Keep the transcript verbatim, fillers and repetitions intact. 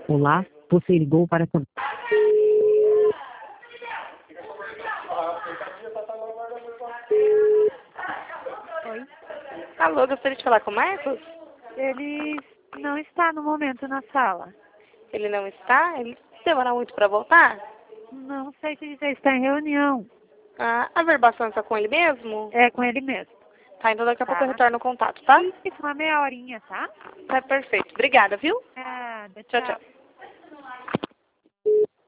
Olá, você ligou para... Oi. Alô, gostaria de falar com o Marcos? Ele não está no momento na sala. Ele não está? Ele demora muito para voltar? Não sei se ele já está em reunião. Ah, a verbação está com ele mesmo? É com ele mesmo. Tá, então daqui a pouco eu Tá. retorno o contato, tá? Isso, uma meia horinha, tá? Tá perfeito. Obrigada, viu? Nada, Tchau, tchau. tchau.